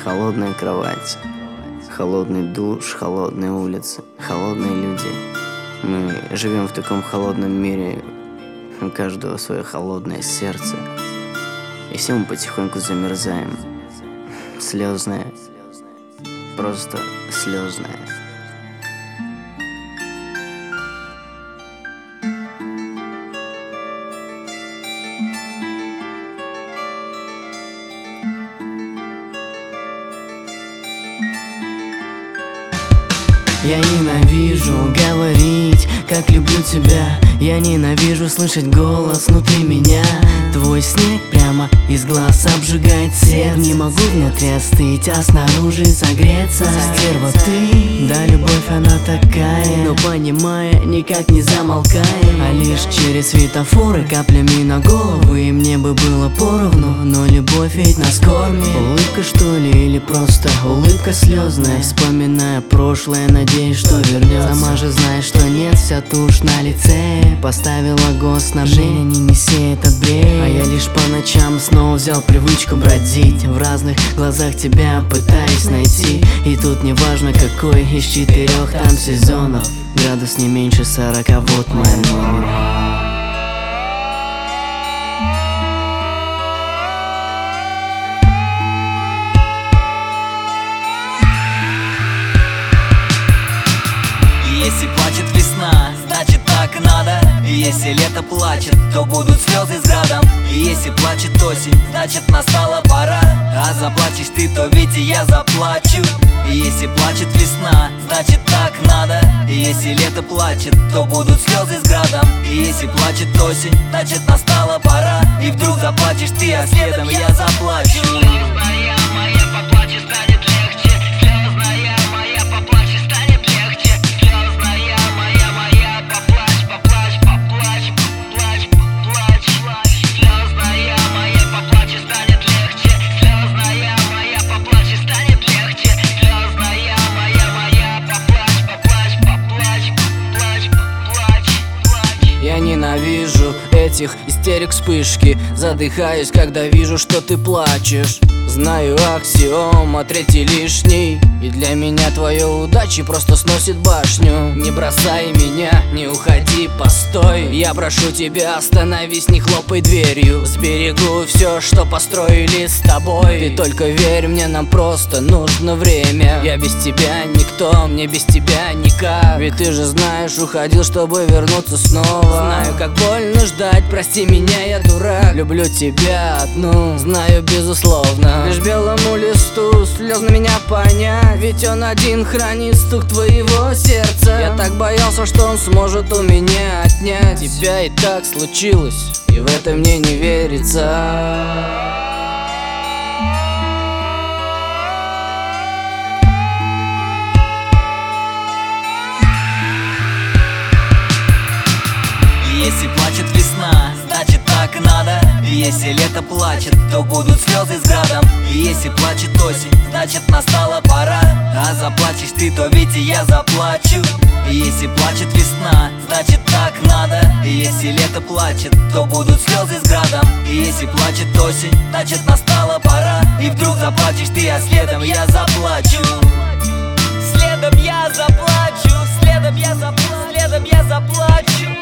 Холодная кровать, холодный душ, холодные улицы, холодные люди. Мы живем в таком холодном мире, у каждого свое холодное сердце. И все мы потихоньку замерзаем. Слезное, просто слезное. Я ненавижу говорить, как люблю тебя. Я ненавижу слышать голос внутри меня. Твой снег прямо из глаз обжигает сердце. Не могу внутри остыть, а снаружи согреться. Стерва ты, да любовь она такая, но понимая, никак не замолкаем. А лишь через светофоры каплями на голову. И мне бы было поровну, но любовь ведь нас кормит. Улыбка что ли, или просто улыбка слезная? Вспоминая прошлое, надеюсь, что вернется. Сама же знаешь, что нет, вся тушь на лице. Поставила госснабжение, не неси этот бред. А я лишь по ночам снова взял привычку бродить, в разных глазах тебя пытаясь найти. И тут не важно какой из 4 там сезонов, градус не меньше 40, вот мой номер. Если плачет весна, значит так надо. И если лето плачет, то будут слезы с градом. И если плачет осень, значит настала пора. А заплачешь ты, то ведь и я заплачу. И если плачет весна, значит так надо. И если лето плачет, то будут слезы с градом. И если плачет осень, значит настала пора. И вдруг заплачешь ты, а следом я заплачу. Я ненавижу этих истерик вспышки, задыхаюсь, когда вижу, что ты плачешь. Знаю аксиома, третий лишний. И для меня твоя удача просто сносит башню. Не бросай меня, не уходи, постой. Я прошу тебя, остановись, не хлопай дверью. Сберегу все, что построили с тобой. Ты только верь мне, нам просто нужно время. Я без тебя никто, мне без тебя никак. Ведь ты же знаешь, уходил, чтобы вернуться снова. Знаю, как больно ждать, прости меня, я дурак. Люблю тебя одну, знаю безусловно. Лишь белому листу слезно меня понять, ведь он один хранит стук твоего сердца. Я так боялся, что он сможет у меня отнять тебя, и так случилось, и в это мне не верится. Если плачет весна, значит так надо. И если лето плачет, то будут слезы с градом. И если плачет осень, значит настала пора. А заплачешь ты, то ведь и я заплачу. И если плачет весна, значит так надо. И если лето плачет, то будут слезы с градом. И если плачет осень, значит настала пора. И вдруг заплачешь ты, а следом я заплачу. Следом я заплачу, следом я заплачу, следом я заплачу.